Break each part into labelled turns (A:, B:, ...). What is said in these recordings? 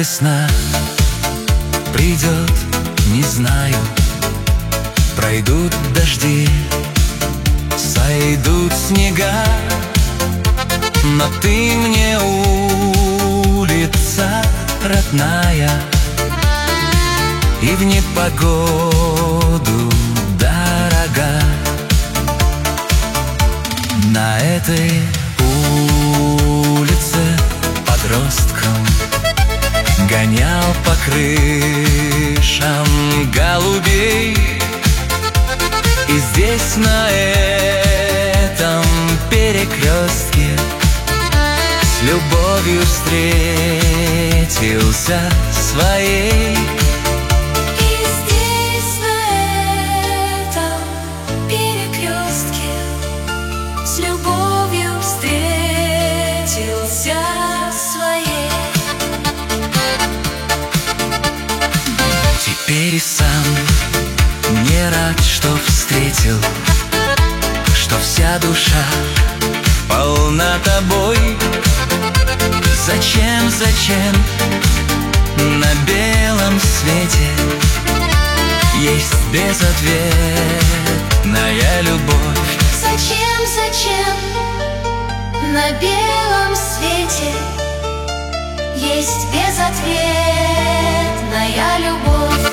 A: весна придет, не знаю. Пройдут дожди, сойдут снега, но ты мне улица родная, и в непогоду дорога. На этой улице подростком гонял по крышам голубей. И здесь, на этом перекрестке, с любовью встретился своей.
B: И здесь, на этом перекрестке, с любовью встретился своей.
A: Теперь и сам не рад, что встретил, что вся душа полна тобой. Зачем, зачем на белом свете есть безответная любовь?
B: Зачем, зачем на белом свете есть безответная любовь?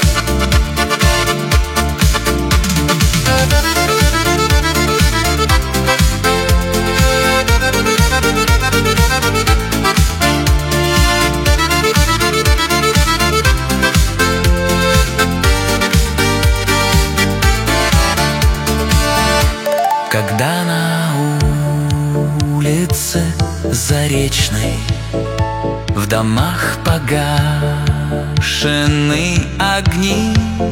A: Когда на улице Заречной в домах погашены огни,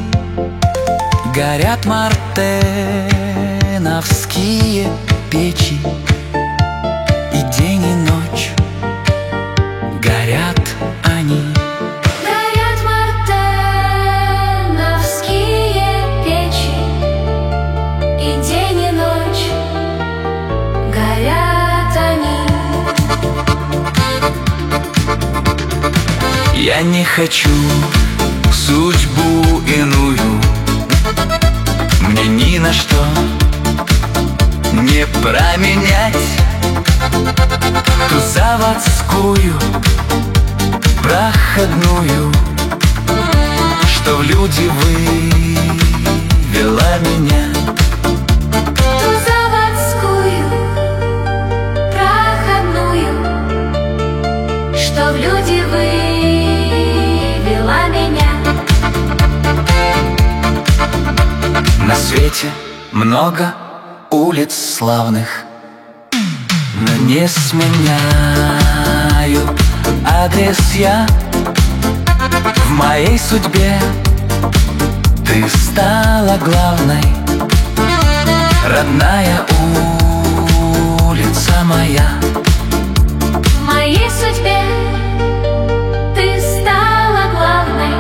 A: горят мартеновские печи, и день и ночь горят они.
B: Горят мартеновские печи, и день и ночь горят они.
A: Я не хочу судьбу иную, мне ни на что не променять ту заводскую проходную, что в люди вывела меня.
B: Ту заводскую проходную, что в люди вывела меня.
A: На свете много улиц славных, но не сменяю адрес я. В моей судьбе ты стала главной, родная улица моя.
B: В моей судьбе ты стала главной,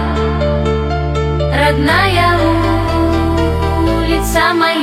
B: родная улица моя.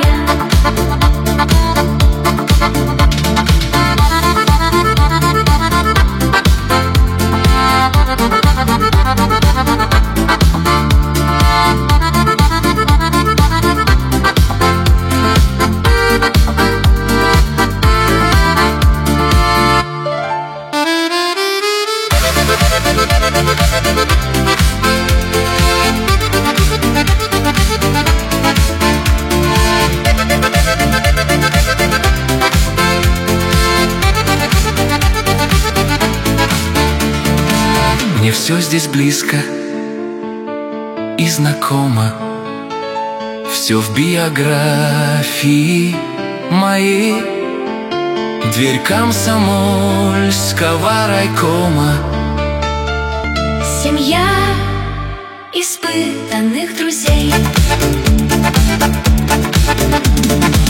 A: Мне все здесь близко и знакомо, все в биографии моей. Дверь комсомольского райкома,
B: Семья испытанных друзей.